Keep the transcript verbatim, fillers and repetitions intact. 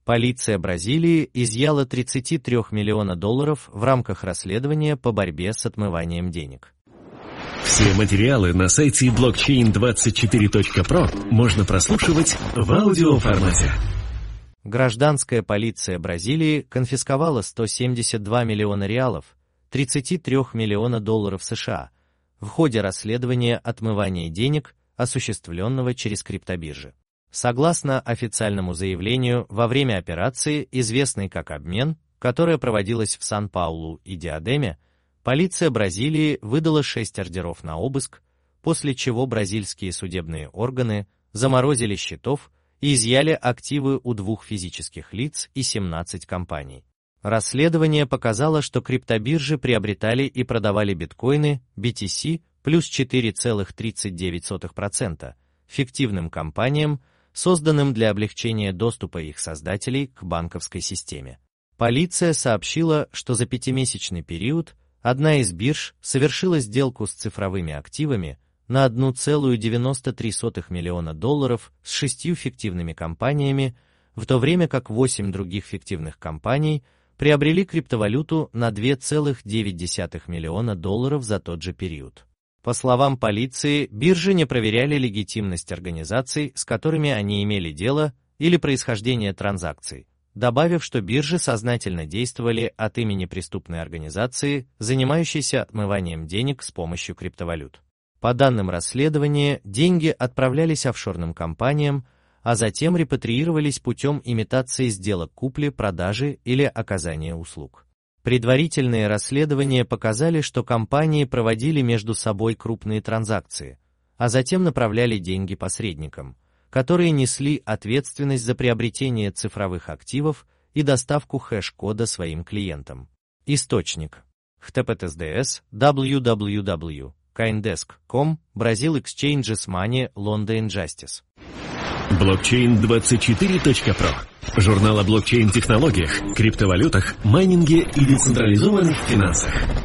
Полиция Бразилии изъяла тридцать три миллиона долларов в рамках расследования по борьбе с отмыванием денег. Все материалы на сайте блокчейн двадцать четыре точка про можно прослушивать в аудиоформате. Гражданская полиция Бразилии конфисковала сто семьдесят два миллиона реалов, тридцать три миллиона долларов США, в ходе расследования отмывания денег, осуществленного через криптобиржи. Согласно официальному заявлению, во время операции, известной как «Обмен», которая проводилась в Сан-Паулу и Диадеме, полиция Бразилии выдала шесть ордеров на обыск, после чего бразильские судебные органы заморозили счетов и изъяли активы у двух физических лиц и семнадцати компаний. Расследование показало, что криптобиржи приобретали и продавали биткоины би ти си плюс четыре целых тридцать девять сотых процента фиктивным компаниям, созданным для облегчения доступа их создателей к банковской системе. Полиция сообщила, что за пятимесячный период одна из бирж совершила сделку с цифровыми активами на одна целая девяносто три сотых миллиона долларов с шестью фиктивными компаниями, в то время как восемь других фиктивных компаний приобрели криптовалюту на два целых девять десятых миллиона долларов за тот же период. По словам полиции, биржи не проверяли легитимность организаций, с которыми они имели дело, или происхождение транзакций, добавив, что биржи сознательно действовали от имени преступной организации, занимающейся отмыванием денег с помощью криптовалют. По данным расследования, деньги отправлялись офшорным компаниям, а затем репатриировались путем имитации сделок купли, продажи или оказания услуг. Предварительные расследования показали, что компании проводили между собой крупные транзакции, а затем направляли деньги посредникам, которые несли ответственность за приобретение цифровых активов и доставку хэш-кода своим клиентам. Источник: эйч ти ти пи эс дабл ю дабл ю дабл ю точка коиндеск точка ком, Brazil Exchanges Money, London Justice. блокчейн двадцать четыре точка про. Журнал о блокчейн-технологиях, криптовалютах, майнинге и децентрализованных финансах.